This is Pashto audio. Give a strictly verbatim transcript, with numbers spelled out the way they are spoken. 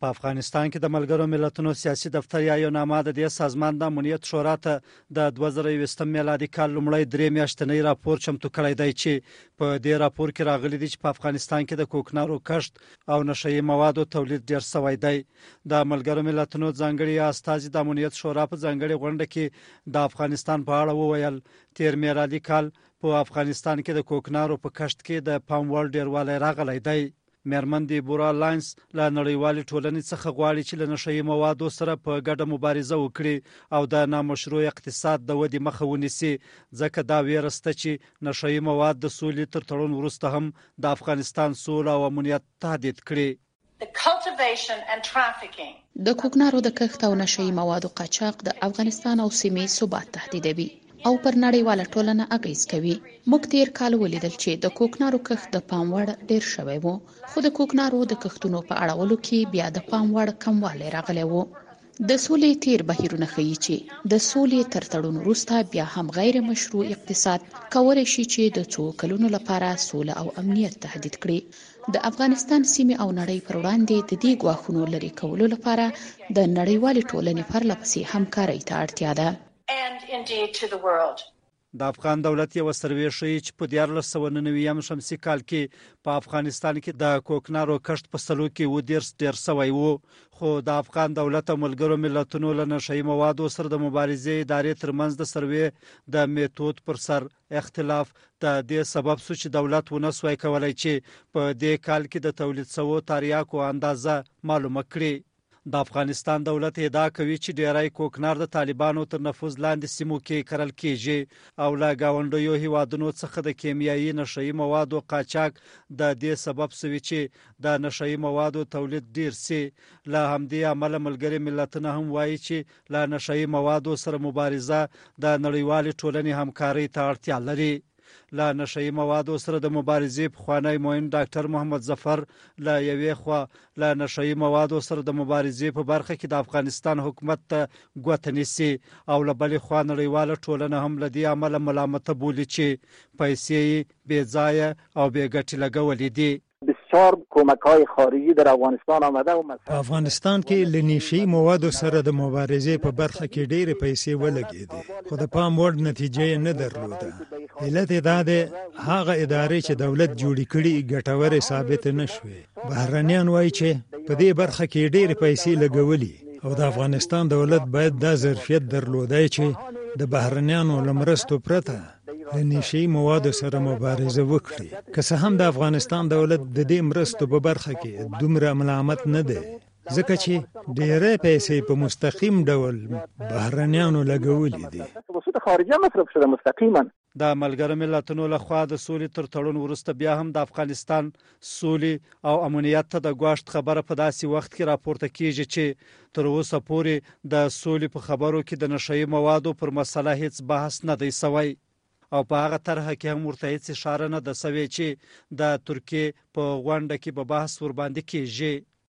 په افغانستان کې د ملګرو ملتونو سیاسي دفتر یا یو نامه د دې سازمان د امنیت شورا ته د دوه زره یوولسم میلادي کال لومړی درې میاشتنی راپور چمتو کړی دی چې په دې راپور کې راغلي دي چې په افغانستان کې د کوکنارو کښت او نشهیي موادو تولید ډېر شوی دی. د ملګرو ملتونو ځانګړي استازي د امنیت شورا په ځانګړي غونډه کې د افغانستان په اړه وویل تیر میلادي کال په افغانستان کې د کوکنارو په کښت کې د پام وړ ډېروالی راغلی دی. میرمن دیبورا لاینس له نړیوالې ټولنې څخه غواړي چې له نشهیي موادو سره په ګډه مبارزه وکړي او د نامشروع اقتصاد د ودې مخه ونیسي، ځکه دا ویره شته چې نشهیي مواد د سولې تر تړون وروسته هم د افغانستان سوله او امنیت تهدید کړي. د کوکنارو د کښت او نشهیي موادو قاچاق د افغانستان او سیمې ثبات تهدیدوي او پر نړیواله ټولنه اغیز کوي. موږ تیر کال ولیدل چې د کوکنارو کښت د پام وړ ډیر شوی وو، خو د کوکنارو د کښتونو په اړولو کې بیا د پام وړ کموالی راغلی وو. د سولې تیر بهیرونه ښیي چې د سولې تر تړون وروسته بیا هم غیر مشروع اقتصاد کولی شي چې د څو کلونو لپاره سوله او امنیت تهدید کړي. د افغانستان سیمې او نړۍ پر وړاندې د دې ګواښونو لرې کولو لپاره د نړیوالې ټولنې پرلپسې همکارۍ ته اړتیا ده. د افغان دولت یو سروې ښیي چې په دیارلس سوه نهه نوي شمسي کال کې په افغانستان کې د کوکنارو کښت په سلو کې اووه دېرش ډېر شوی وو، خو د افغان دولت او ملګرو ملتونو له نشهیي موادو سره د مبارزې ادارې ترمنځ د سروې د میتود پر سر اختلاف د دې سبب شو چې دولت ونه سوی کولی چې په دې کال کې د تولید شوو تریاکو اندازه معلومه کړي. د افغانستان دولت ادعا کوي چې ډیری کوکنار د طالبانو تر نفوذ لاندې سیمو کې کرل کیږي او له ګاونډیو هیوادونو څخه د کیمیاوي نشهیي موادو قاچاق د دې سبب شوی چې د نشهیي موادو تولید ډیر سي. له همدې امله ملګري ملتونه هم وایي چې له نشهیي موادو سره مبارزه د نړیوالې ټولنې همکارۍ ته اړتیا لري. له نشهیي موادو سره د مبارزې پخوانی معین ډاکټر محمد ظفر له یوې خوا له نشهیي موادو سره د مبارزې په برخه کې د افغانستان حکومت ته ګوته نیسي او له بلې خوا نړیواله ټولنه هم له دې امله ملامته بولي چې پیسې یې بې ځایه او بې ګټې لګولې دي. بسیار کمک‌های خارجی در افغانستان آمده و په افغانستان کې له نشهیي موادو سره د مبارزې په برخه کې ډېرې پیسې ولګېدې، خو د پام وړ نتیجه یې نه درلوده. علت یې دا دی هغه ادارې چې دولت جوړې کړي ګټورې ثابت نه شوې. بهرنیان وایي چې په دې برخه کې ډېرې پیسې لګولي او د افغانستان دولت باید دا ظرفیت درلودای چې د بهرنیانو له مرستو پرته د نشهیي موادو سره مبارزه وکړي. که څه هم د افغانستان دولت د دې مرستو په برخه کې دومره ملامت نه دی، ځکه چې ډېرې پیسې په مستقیم ډول بهرنیانو لګولې دي. د ملګرو ملتونو لخوا د سولې تر تړون وروسته بیا هم د افغانستان سولې او امنیت ته د ګواښ خبره په داسې وخت کې راپورته کیږي چې تر اوسه پورې د سولې په خبرو کې د نشهیي موادو پر مسله هیڅ بحث نه دی شوی او په هغه طرحه کې هم ورته هیڅ اشاره نه ده شوې چې د ترکیې په غونډه کې به بحث ورباندې کیږي.